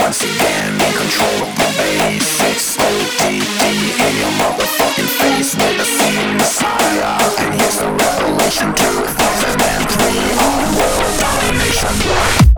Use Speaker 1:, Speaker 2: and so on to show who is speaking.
Speaker 1: once again in control of the bass. It's ODD in your motherfucking face. Never seen Messiah, and here's the revelation 2003 on world domination.